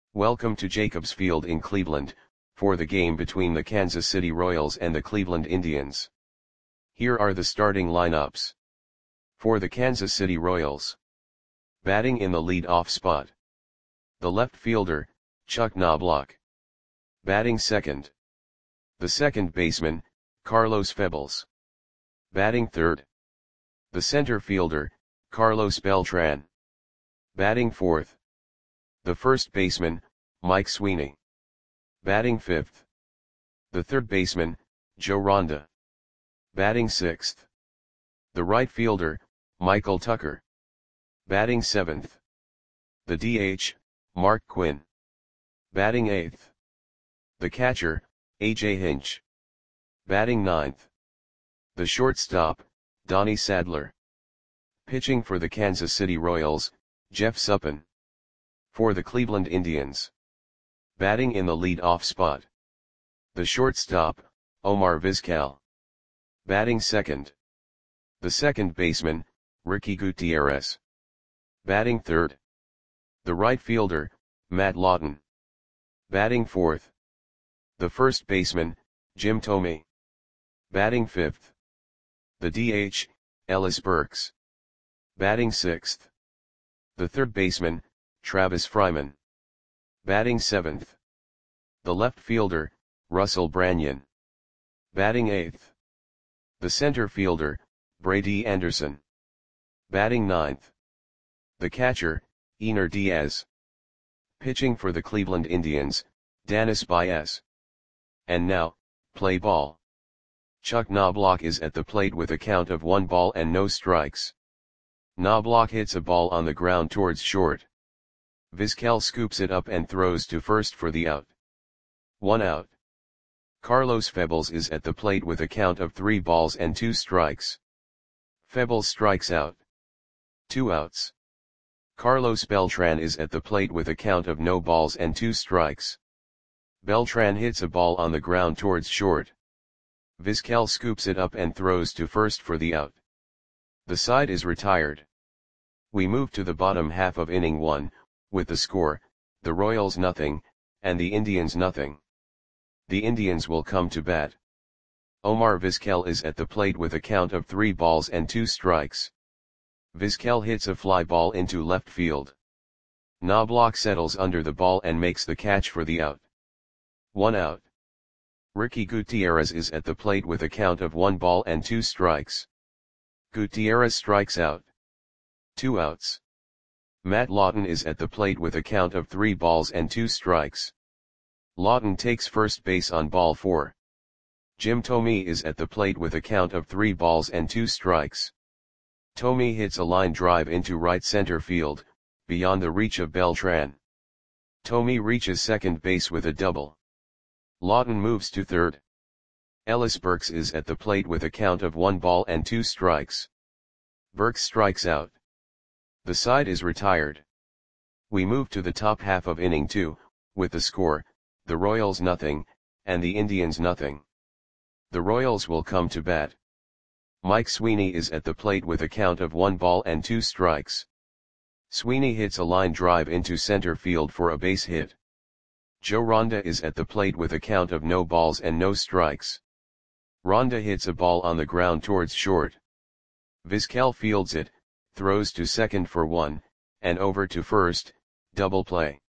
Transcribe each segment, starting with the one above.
Welcome to Jacobs Field in Cleveland, for the game between the Kansas City Royals and the Cleveland Indians. Here are the starting lineups. For the Kansas City Royals. Batting in the lead-off spot. The left fielder, Chuck Knobloch. Batting second. The second baseman, Carlos Febles. Batting third. The center fielder, Carlos Beltran. Batting fourth. The first baseman, Mike Sweeney. Batting fifth. The third baseman, Joe Ronda. Batting sixth. The right fielder, Michael Tucker. Batting seventh. The DH, Mark Quinn. Batting eighth. The catcher, A.J. Hinch. Batting ninth. The shortstop, Donnie Sadler. Pitching for the Kansas City Royals, Jeff Suppan. For the Cleveland Indians. Batting in the lead-off spot. The shortstop, Omar Vizquel. Batting second. The second baseman, Ricky Gutierrez. Batting third. The right fielder, Matt Lawton. Batting fourth. The first baseman, Jim Thome. Batting fifth. The DH, Ellis Burks. Batting sixth. The third baseman, Travis Fryman. Batting seventh. The left fielder, Russell Branyan. Batting eighth. The center fielder, Brady Anderson. Batting ninth. The catcher, Ener Diaz. Pitching for the Cleveland Indians, Danis Baez. And now, play ball. Chuck Knobloch is at the plate with a count of 1 ball and no strikes. Knobloch hits a ball on the ground towards short. Vizquel scoops it up and throws to first for the out. 1 out. Carlos Febles is at the plate with a count of 3 balls and 2 strikes. Febles strikes out. 2 outs. Carlos Beltran is at the plate with a count of no balls and 2 strikes. Beltran hits a ball on the ground towards short. Vizquel scoops it up and throws to first for the out. The side is retired. We move to the bottom half of inning 1, with the score, the Royals nothing, and the Indians nothing. The Indians will come to bat. Omar Vizquel is at the plate with a count of 3 balls and 2 strikes. Vizquel hits a fly ball into left field. Knobloch settles under the ball and makes the catch for the out. 1 out. Ricky Gutierrez is at the plate with a count of 1 ball and 2 strikes. Gutierrez strikes out. 2 outs. Matt Lawton is at the plate with a count of 3 balls and 2 strikes. Lawton takes first base on ball 4. Jim Thome is at the plate with a count of 3 balls and 2 strikes. Thome hits a line drive into right center field, beyond the reach of Beltran. Thome reaches second base with a double. Lawton moves to third. Ellis Burks is at the plate with a count of 1 ball and 2 strikes. Burks strikes out. The side is retired. We move to the top half of inning 2, with the score, the Royals nothing, and the Indians nothing. The Royals will come to bat. Mike Sweeney is at the plate with a count of 1 ball and 2 strikes. Sweeney hits a line drive into center field for a base hit. Joe Ronda is at the plate with a count of no balls and no strikes. Ronda hits a ball on the ground towards short. Vizquel fields it, throws to second for 1, and over to first, double play.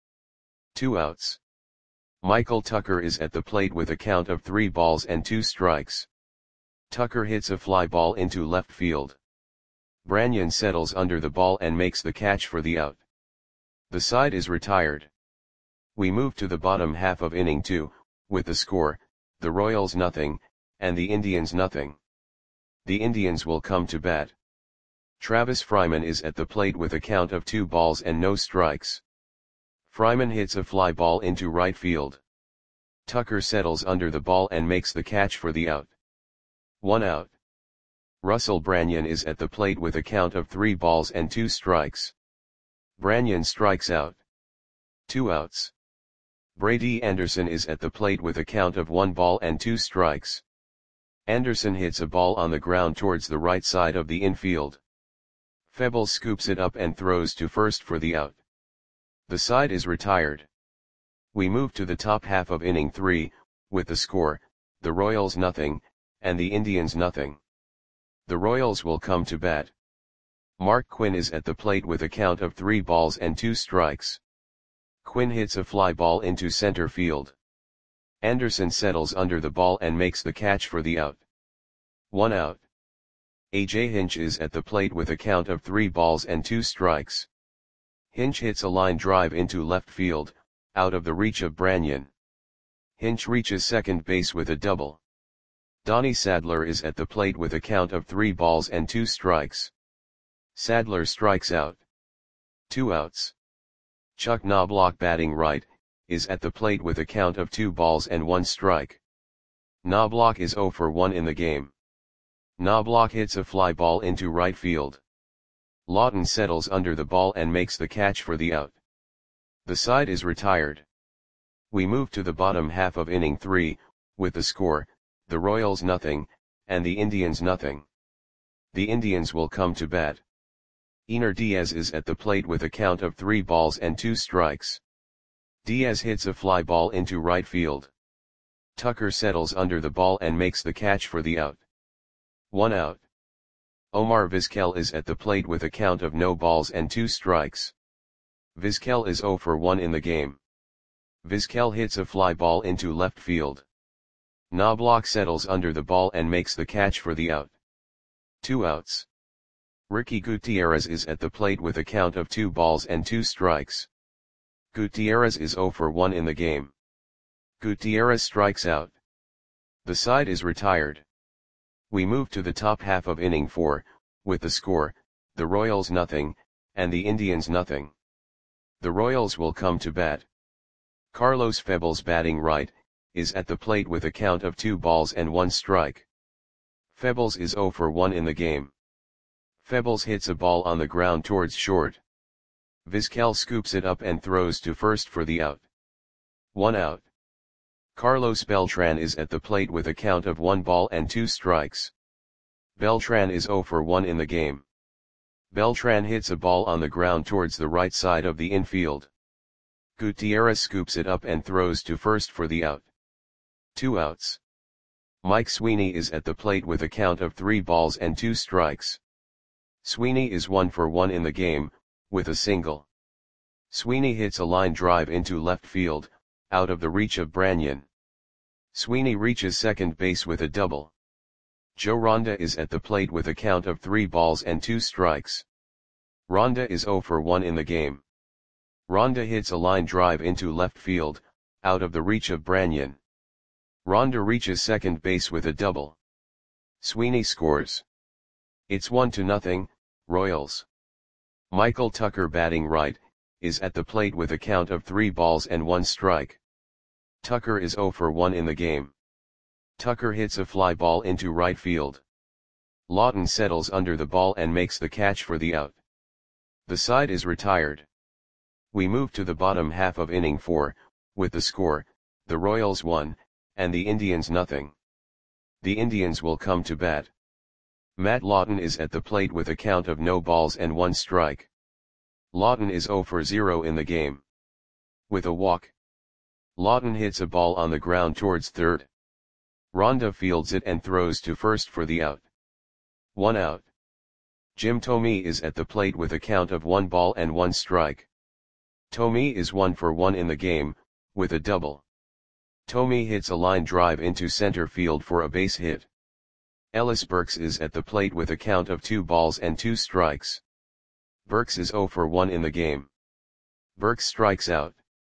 2 outs. Michael Tucker is at the plate with a count of 3 balls and 2 strikes. Tucker hits a fly ball into left field. Branyan settles under the ball and makes the catch for the out. The side is retired. We move to the bottom half of inning 2, with the score, the Royals nothing, and the Indians nothing. The Indians will come to bat. Travis Fryman is at the plate with a count of 2 balls and no strikes. Fryman hits a fly ball into right field. Tucker settles under the ball and makes the catch for the out. 1 out. Russell Branyan is at the plate with a count of 3 balls and 2 strikes. Branyan strikes out. 2 outs. Brady Anderson is at the plate with a count of 1 ball and 2 strikes. Anderson hits a ball on the ground towards the right side of the infield. Febles scoops it up and throws to first for the out. The side is retired. We move to the top half of inning 3, with the score, the Royals nothing, and the Indians nothing. The Royals will come to bat. Mark Quinn is at the plate with a count of 3 balls and 2 strikes. Quinn hits a fly ball into center field. Anderson settles under the ball and makes the catch for the out. 1 out. A.J. Hinch is at the plate with a count of 3 balls and 2 strikes. Hinch hits a line drive into left field, out of the reach of Branyan. Hinch reaches second base with a double. Donnie Sadler is at the plate with a count of 3 balls and 2 strikes. Sadler strikes out. 2 outs. Chuck Knobloch, batting right, is at the plate with a count of 2 balls and 1 strike. Knobloch is 0 for 1 in the game. Knobloch hits a fly ball into right field. Lawton settles under the ball and makes the catch for the out. The side is retired. We move to the bottom half of inning 3, with the score, the Royals nothing, and the Indians nothing. The Indians will come to bat. Ener Diaz is at the plate with a count of 3 balls and 2 strikes. Diaz hits a fly ball into right field. Tucker settles under the ball and makes the catch for the out. 1 out. Omar Vizquel is at the plate with a count of no balls and 2 strikes. Vizquel is 0 for 1 in the game. Vizquel hits a fly ball into left field. Knobloch settles under the ball and makes the catch for the out. 2 outs. Ricky Gutierrez is at the plate with a count of 2 balls and 2 strikes. Gutierrez is 0 for 1 in the game. Gutierrez strikes out. The side is retired. We move to the top half of inning 4, with the score, the Royals nothing, and the Indians nothing. The Royals will come to bat. Carlos Febles, batting right, is at the plate with a count of 2 balls and 1 strike. Febles is 0 for 1 in the game. Febles hits a ball on the ground towards short. Vizquel scoops it up and throws to first for the out. 1 out. Carlos Beltran is at the plate with a count of 1 ball and 2 strikes. Beltran is 0 for 1 in the game. Beltran hits a ball on the ground towards the right side of the infield. Gutierrez scoops it up and throws to first for the out. 2 outs. Mike Sweeney is at the plate with a count of 3 balls and 2 strikes. Sweeney is 1 for 1 in the game, with a single. Sweeney hits a line drive into left field, out of the reach of Branyan. Sweeney reaches second base with a double. Joe Ronda is at the plate with a count of 3 balls and 2 strikes. Ronda is 0 for 1 in the game. Ronda hits a line drive into left field, out of the reach of Branyan. Ronda reaches second base with a double. Sweeney scores. It's 1-0, Royals. Michael Tucker, batting right, is at the plate with a count of 3 balls and 1 strike. Tucker is 0 for 1 in the game. Tucker hits a fly ball into right field. Lawton settles under the ball and makes the catch for the out. The side is retired. We move to the bottom half of inning 4, with the score, the Royals 1, and the Indians nothing. The Indians will come to bat. Matt Lawton is at the plate with a count of no balls and 1 strike. Lawton is 0 for 0 in the game. With a walk. Lawton hits a ball on the ground towards third. Ronda fields it and throws to first for the out. 1 out. Jim Thome is at the plate with a count of 1 ball and 1 strike. Thome is 1 for 1 in the game, with a double. Thome hits a line drive into center field for a base hit. Ellis Burks is at the plate with a count of 2 balls and 2 strikes. Burks is 0 for 1 in the game. Burks strikes out.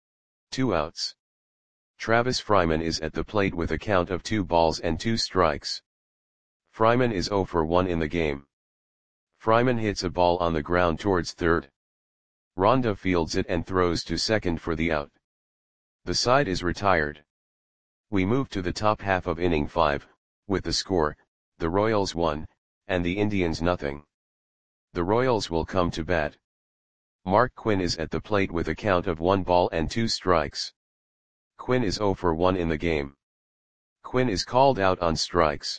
2 outs. Travis Fryman is at the plate with a count of 2 balls and 2 strikes. Fryman is 0 for 1 in the game. Fryman hits a ball on the ground towards third. Ronda fields it and throws to second for the out. The side is retired. We move to the top half of inning 5, with the score, the Royals 1, and the Indians nothing. The Royals will come to bat. Mark Quinn is at the plate with a count of 1 ball and 2 strikes. Quinn is 0 for 1 in the game. Quinn is called out on strikes.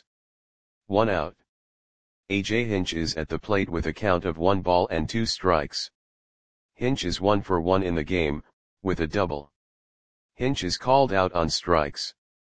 1 out. A.J. Hinch is at the plate with a count of 1 ball and 2 strikes. Hinch is 1 for 1 in the game, with a double. Hinch is called out on strikes.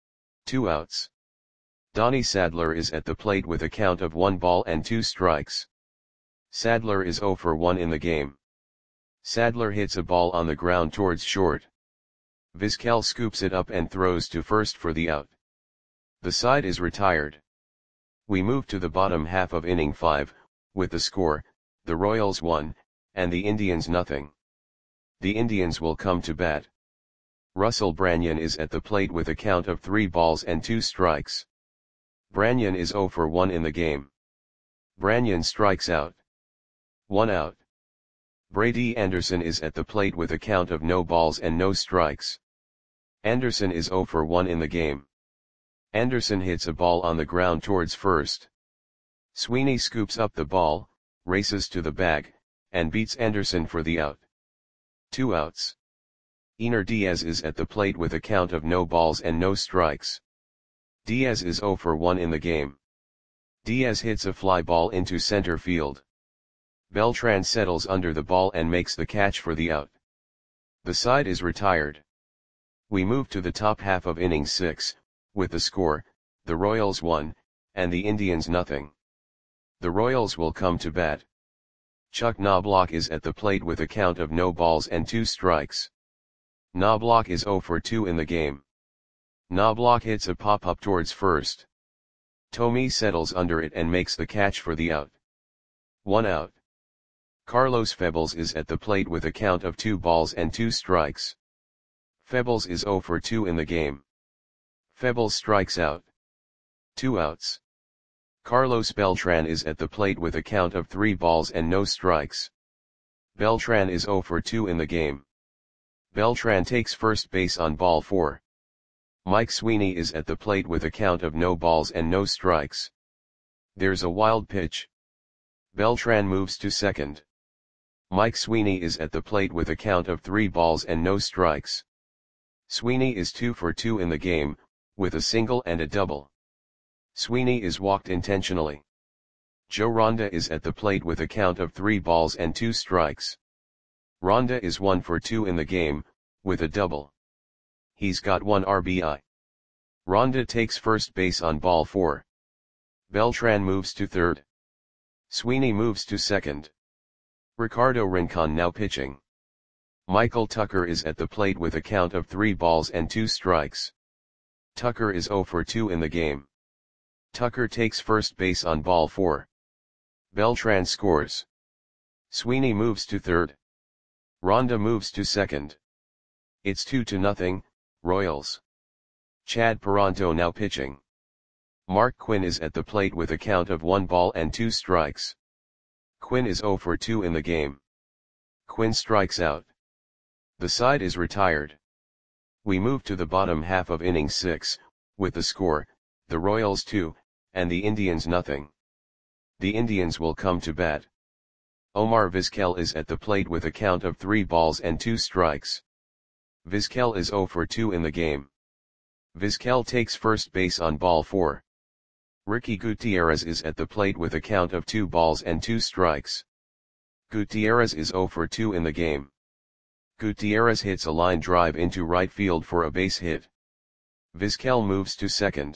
2 outs. Donnie Sadler is at the plate with a count of 1 ball and 2 strikes. Sadler is 0 for 1 in the game. Sadler hits a ball on the ground towards short. Vizquel scoops it up and throws to first for the out. The side is retired. We move to the bottom half of inning 5, with the score, the Royals 1, and the Indians nothing. The Indians will come to bat. Russell Branyan is at the plate with a count of 3 balls and 2 strikes. Branyan is 0 for 1 in the game. Branyan strikes out. 1 out. Brady Anderson is at the plate with a count of no balls and no strikes. Anderson is 0 for 1 in the game. Anderson hits a ball on the ground towards first. Sweeney scoops up the ball, races to the bag, and beats Anderson for the out. 2 outs. Ener Diaz is at the plate with a count of no balls and no strikes. Diaz is 0 for 1 in the game. Diaz hits a fly ball into center field. Beltran settles under the ball and makes the catch for the out. The side is retired. We move to the top half of inning 6, with the score, the Royals 1, and the Indians nothing. The Royals will come to bat. Chuck Knobloch is at the plate with a count of no balls and 2 strikes. Knobloch is 0 for 2 in the game. Knobloch hits a pop-up towards first. Thome settles under it and makes the catch for the out. 1 out. Carlos Febles is at the plate with a count of 2 balls and 2 strikes. Febles is 0 for 2 in the game. Febles strikes out. 2 outs. Carlos Beltran is at the plate with a count of 3 balls and no strikes. Beltran is 0 for 2 in the game. Beltran takes first base on ball 4. Mike Sweeney is at the plate with a count of no balls and no strikes. There's a wild pitch. Beltran moves to second. Mike Sweeney is at the plate with a count of 3 balls and no strikes. Sweeney is 2 for 2 in the game, with a single and a double. Sweeney is walked intentionally. Joe Ronda is at the plate with a count of 3 balls and 2 strikes. Ronda is 1 for 2 in the game, with a double. He's got 1 RBI. Ronda takes first base on ball 4. Beltran moves to third. Sweeney moves to second. Ricardo Rincon now pitching. Michael Tucker is at the plate with a count of 3 balls and 2 strikes. Tucker is 0 for 2 in the game. Tucker takes first base on ball 4. Beltran scores. Sweeney moves to third. Ronda moves to second. It's 2-0, Royals. Chad Paronto now pitching. Mark Quinn is at the plate with a count of 1 ball and 2 strikes. Quinn is 0 for 2 in the game. Quinn strikes out. The side is retired. We move to the bottom half of inning 6, with the score, the Royals 2, and the Indians nothing. The Indians will come to bat. Omar Vizquel is at the plate with a count of 3 balls and 2 strikes. Vizquel is 0 for 2 in the game. Vizquel takes first base on ball 4. Ricky Gutierrez is at the plate with a count of 2 balls and 2 strikes. Gutierrez is 0 for 2 in the game. Gutierrez hits a line drive into right field for a base hit. Vizquel moves to second.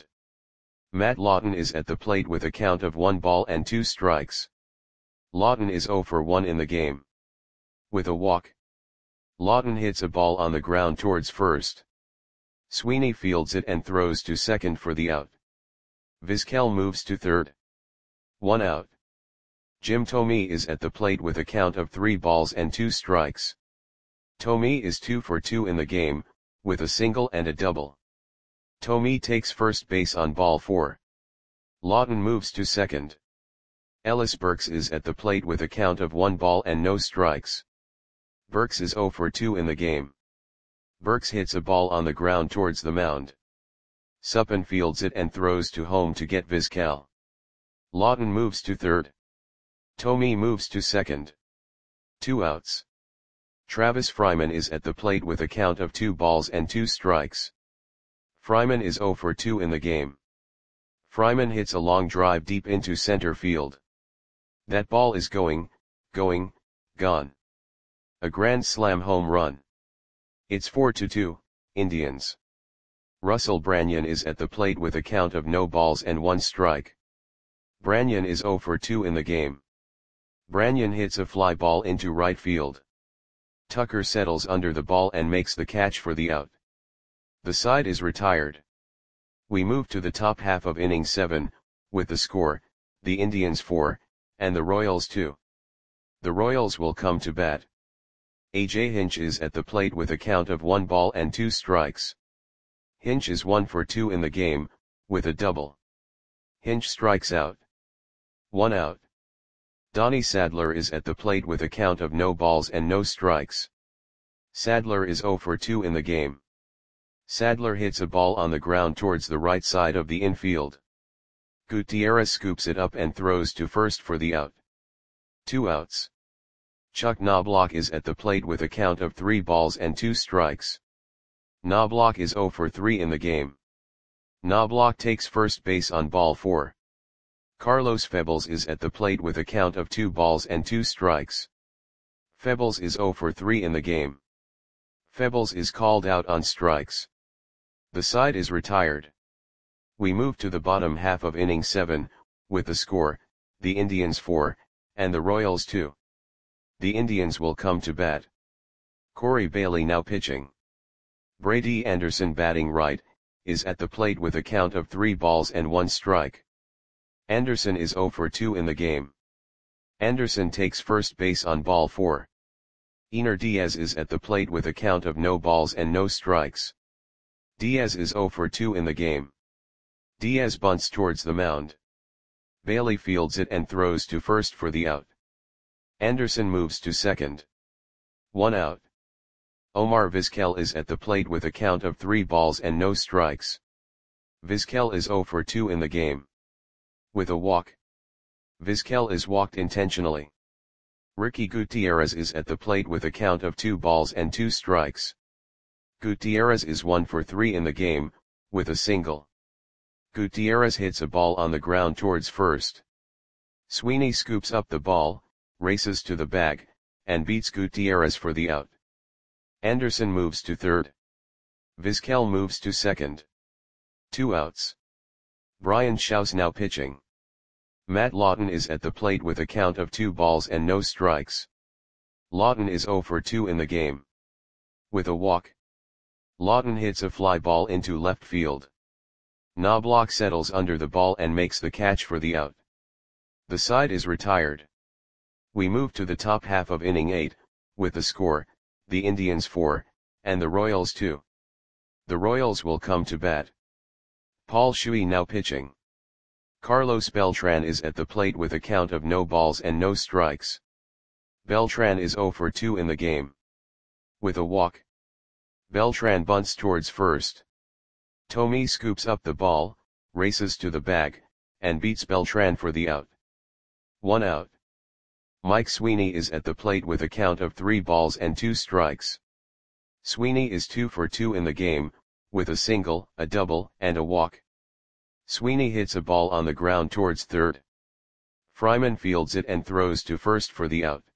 Matt Lawton is at the plate with a count of 1 ball and 2 strikes. Lawton is 0 for 1 in the game. With a walk. Lawton hits a ball on the ground towards first. Sweeney fields it and throws to second for the out. Vizquel moves to third. 1 out. Jim Thome is at the plate with a count of 3 balls and 2 strikes. Thome is 2 for 2 in the game, with a single and a double. Thome takes first base on ball 4. Lawton moves to second. Ellis Burks is at the plate with a count of 1 ball and no strikes. Burks is 0 for 2 in the game. Burks hits a ball on the ground towards the mound. Suppan fields it and throws to home to get Vizquel. Lawton moves to third. Thome moves to second. 2 outs. Travis Fryman is at the plate with a count of 2 balls and 2 strikes. Fryman is 0 for 2 in the game. Fryman hits a long drive deep into center field. That ball is gone. A grand slam home run. It's 4-2, Indians. Russell Branyan is at the plate with a count of no balls and 1 strike. Branyan is 0 for 2 in the game. Branyan hits a fly ball into right field. Tucker settles under the ball and makes the catch for the out. The side is retired. We move to the top half of inning 7, with the score, the Indians 4, and the Royals 2. The Royals will come to bat. A.J. Hinch is at the plate with a count of 1 ball and 2 strikes. Hinch is 1 for 2 in the game, with a double. Hinch strikes out. 1 out. Donnie Sadler is at the plate with a count of no balls and no strikes. Sadler is 0 for 2 in the game. Sadler hits a ball on the ground towards the right side of the infield. Gutierrez scoops it up and throws to first for the out. 2 outs. Chuck Knobloch is at the plate with a count of 3 balls and 2 strikes. Knobloch is 0 for 3 in the game. Knobloch takes first base on ball 4. Carlos Febles is at the plate with a count of 2 balls and 2 strikes. Febles is 0 for 3 in the game. Febles is called out on strikes. The side is retired. We move to the bottom half of inning 7, with the score, the Indians 4, and the Royals 2. The Indians will come to bat. Corey Bailey now pitching. Brady Anderson batting right, is at the plate with a count of 3 balls and 1 strike. Anderson is 0 for 2 in the game. Anderson takes first base on ball 4. Ener Diaz is at the plate with a count of no balls and no strikes. Diaz is 0 for 2 in the game. Diaz bunts towards the mound. Bailey fields it and throws to first for the out. Anderson moves to second. 1 out. Omar Vizquel is at the plate with a count of 3 balls and no strikes. Vizquel is 0 for 2 in the game. With a walk. Vizquel is walked intentionally. Ricky Gutierrez is at the plate with a count of 2 balls and 2 strikes. Gutierrez is 1 for 3 in the game, with a single. Gutierrez hits a ball on the ground towards first. Sweeney scoops up the ball, races to the bag, and beats Gutierrez for the out. Anderson moves to third. Vizquel moves to second. 2 outs. Brian Shaw's now pitching. Matt Lawton is at the plate with a count of 2 balls and no strikes. Lawton is 0 for 2 in the game. With a walk. Lawton hits a fly ball into left field. Knobloch settles under the ball and makes the catch for the out. The side is retired. We move to the top half of inning 8, with the score, the Indians 4, and the Royals 2. The Royals will come to bat. Paul Shuey now pitching. Carlos Beltran is at the plate with a count of no balls and no strikes. Beltran is 0 for 2 in the game. With a walk. Beltran bunts towards first. Tommy scoops up the ball, races to the bag, and beats Beltran for the out. 1 out. Mike Sweeney is at the plate with a count of 3 balls and 2 strikes. Sweeney is 2 for 2 in the game, with a single, a double, and a walk. Sweeney hits a ball on the ground towards third. Fryman fields it and throws to first for the out.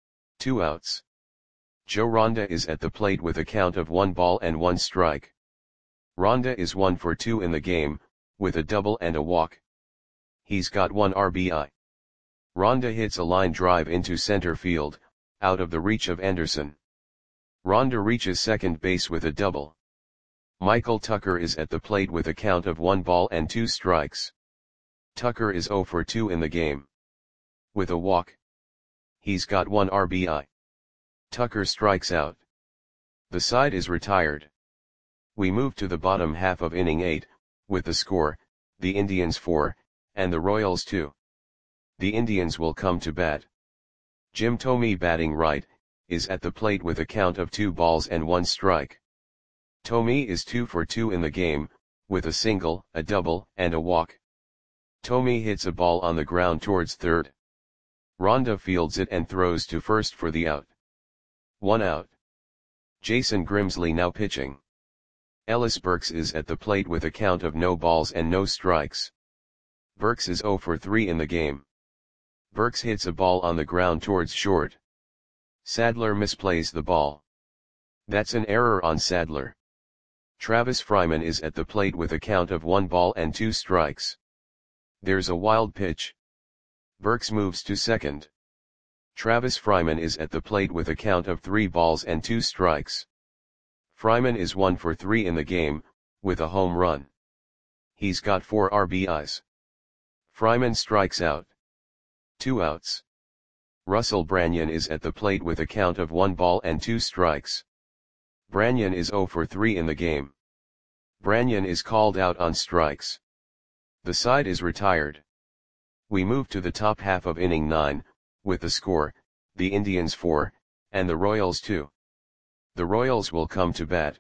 2 outs. Joe Ronda is at the plate with a count of 1 ball and 1 strike. Ronda is 1 for 2 in the game, with a double and a walk. He's got 1 RBI. Ronda hits a line drive into center field, out of the reach of Anderson. Ronda reaches second base with a double. Michael Tucker is at the plate with a count of 1 ball and 2 strikes. Tucker is 0 for 2 in the game. With a walk. He's got 1 RBI. Tucker strikes out. The side is retired. We move to the bottom half of inning 8, with the score, the Indians 4, and the Royals 2. The Indians will come to bat. Jim Thome batting right, is at the plate with a count of 2 balls and 1 strike. Thome is 2 for 2 in the game, with a single, a double, and a walk. Thome hits a ball on the ground towards third. Ronda fields it and throws to first for the out. 1 out. Jason Grimsley now pitching. Ellis Burks is at the plate with a count of no balls and no strikes. Burks is 0 for 3 in the game. Burks hits a ball on the ground towards short. Sadler misplays the ball. That's an error on Sadler. Travis Fryman is at the plate with a count of 1 ball and 2 strikes. There's a wild pitch. Burks moves to second. Travis Fryman is at the plate with a count of 3 balls and 2 strikes. Fryman is 1 for 3 in the game, with a home run. He's got 4 RBIs. Fryman strikes out. 2 outs. Russell Branyan is at the plate with a count of 1 ball and 2 strikes. Branyan is 0 for 3 in the game. Branyan is called out on strikes. The side is retired. We move to the top half of inning 9, with the score, the Indians 4, and the Royals 2. The Royals will come to bat.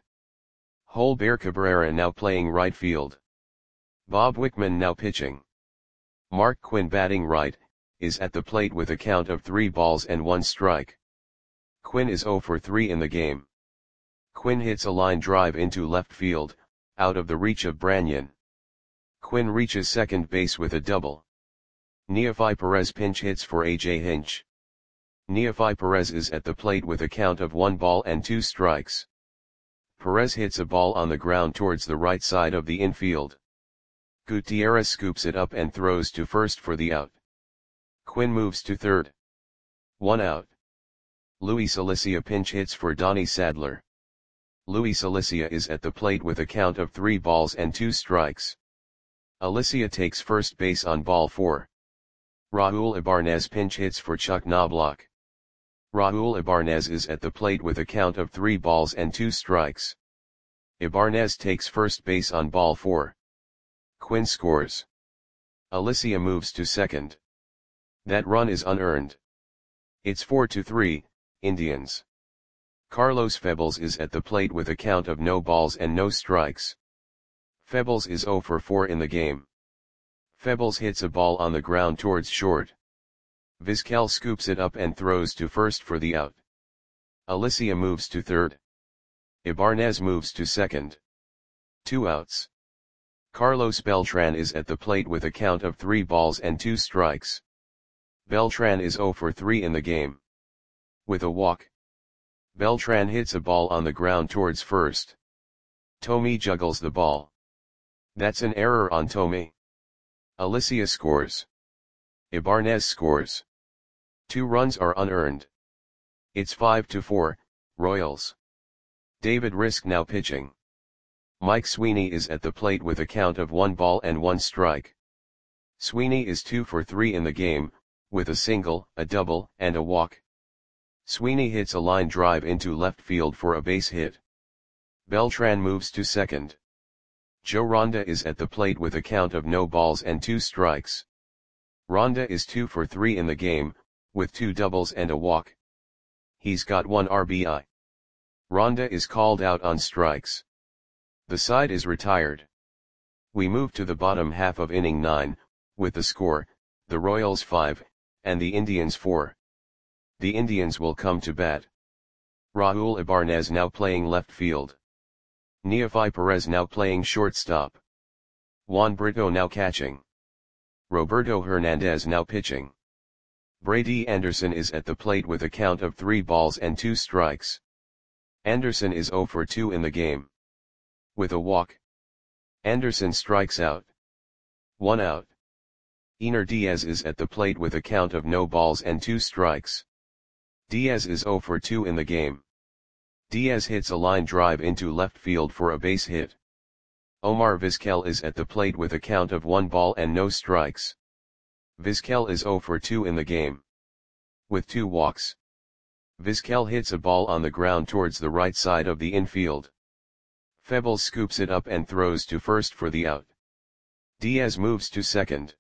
Holber Cabrera now playing right field. Bob Wickman now pitching. Mark Quinn batting right, is at the plate with a count of 3 balls and 1 strike. Quinn is 0 for 3 in the game. Quinn hits a line drive into left field, out of the reach of Branyan. Quinn reaches second base with a double. Neefi Perez pinch hits for A.J. Hinch. Neefi Perez is at the plate with a count of 1 ball and 2 strikes. Perez hits a ball on the ground towards the right side of the infield. Gutierrez scoops it up and throws to first for the out. Quinn moves to third. 1 out. Luis Alicia pinch hits for Donnie Sadler. Luis Alicia is at the plate with a count of 3 balls and 2 strikes. Alicia takes first base on ball 4. Raul Ibanez pinch hits for Chuck Knobloch. Raul Ibanez is at the plate with a count of 3 balls and 2 strikes. Ibanez takes first base on ball 4. Quinn scores. Alicia moves to second. That run is unearned. It's 4-3, Indians. Carlos Febles is at the plate with a count of no balls and no strikes. Febles is 0 for 4 in the game. Febles hits a ball on the ground towards short. Vizquel scoops it up and throws to first for the out. Alicia moves to third. Ibanez moves to second. 2 outs. Carlos Beltran is at the plate with a count of 3 balls and 2 strikes. Beltran is 0 for 3 in the game. With a walk. Beltran hits a ball on the ground towards first. Tommy juggles the ball. That's an error on Tommy. Alicia scores. Ibanez scores. 2 runs are unearned. It's 5-4, Royals. David Risk now pitching. Mike Sweeney is at the plate with a count of 1 ball and 1 strike. Sweeney is 2 for 3 in the game, with a single, a double, and a walk. Sweeney hits a line drive into left field for a base hit. Beltran moves to second. Joe Ronda is at the plate with a count of no balls and 2 strikes. Ronda is 2 for 3 in the game, with 2 doubles and a walk. He's got 1 RBI. Ronda is called out on strikes. The side is retired. We move to the bottom half of inning 9, with the score, the Royals 5, and the Indians 4. The Indians will come to bat. Raul Ibanez now playing left field. Neefi Perez now playing shortstop. Juan Brito now catching. Roberto Hernandez now pitching. Brady Anderson is at the plate with a count of 3 balls and 2 strikes. Anderson is 0 for 2 in the game. With a walk. Anderson strikes out. 1 out. Ener Diaz is at the plate with a count of no balls and 2 strikes. Diaz is 0 for 2 in the game. Diaz hits a line drive into left field for a base hit. Omar Vizquel is at the plate with a count of 1 ball and no strikes. Vizquel is 0 for 2 in the game. With 2 walks. Vizquel hits a ball on the ground towards the right side of the infield. Febles scoops it up and throws to first for the out. Diaz moves to second.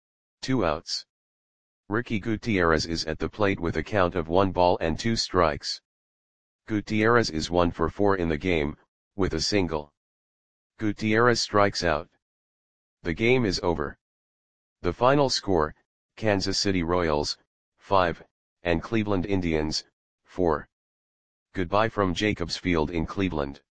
2 outs. Ricky Gutierrez is at the plate with a count of 1 ball and 2 strikes. Gutierrez is 1 for 4 in the game, with a single. Gutierrez strikes out. The game is over. The final score, Kansas City Royals, 5, and Cleveland Indians, 4. Goodbye from Jacobs Field in Cleveland.